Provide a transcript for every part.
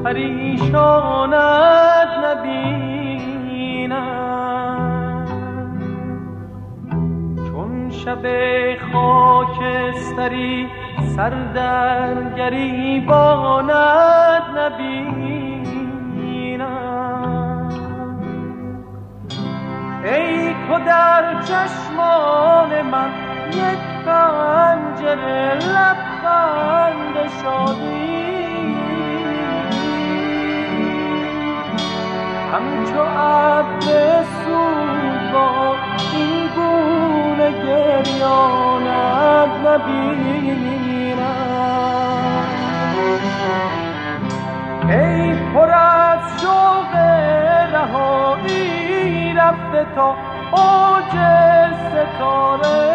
پریشانت نبینم، چون شب خاکستری سر در گریبانت نبینم. ای تو در چشمان من یک پنجره لبخند شادی، همچو ابر سوزا این گونه گریانت نبینم. ای پر از شوق رهایی رفته تا اوج ستاره،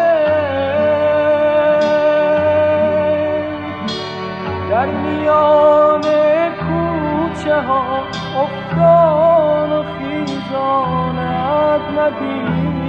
در میان کوچه ها افتان و خیزانت نبینم.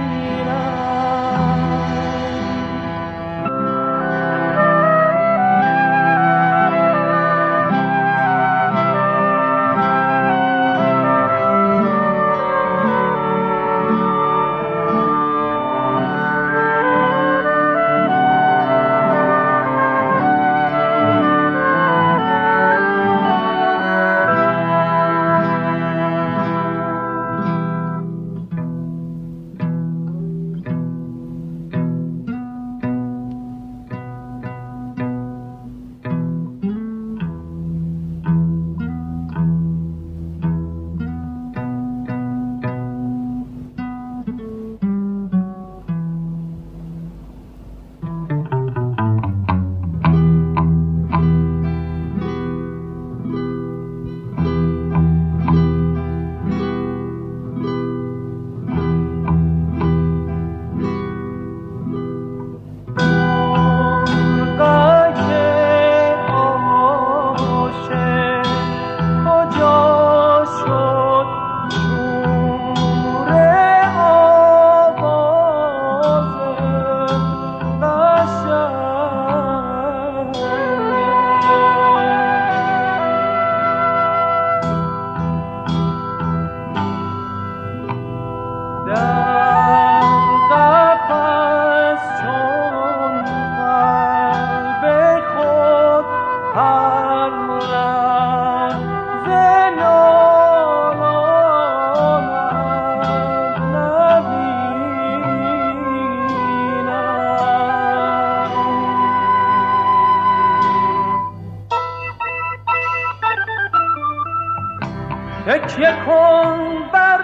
تکیه کن بر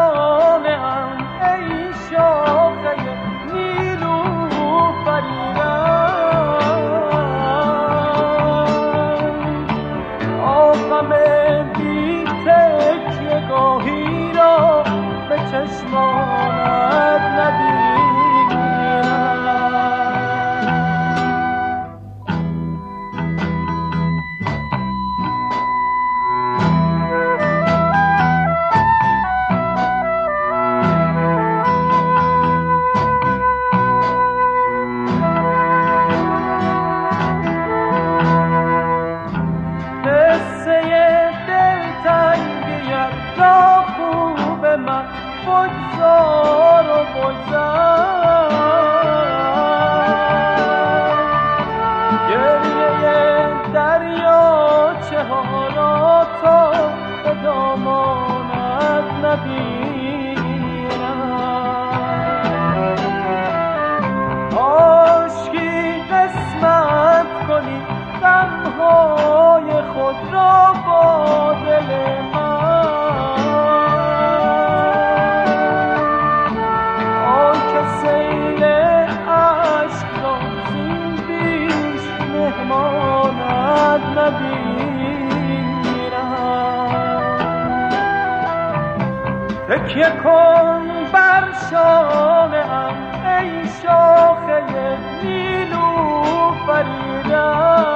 شانه‌ام ای شاخه نیلوفریدم، آغم بی تکیه گاهی را به چشمانت نبینم. بگذار و بگذر گریه دریاچه ها را تا به دامانت نبینم. کاشکی قسمت کنی غمهای خود را با دل من، تکیه کن بر شانه‌ام ای شاخه نیلوفریدم،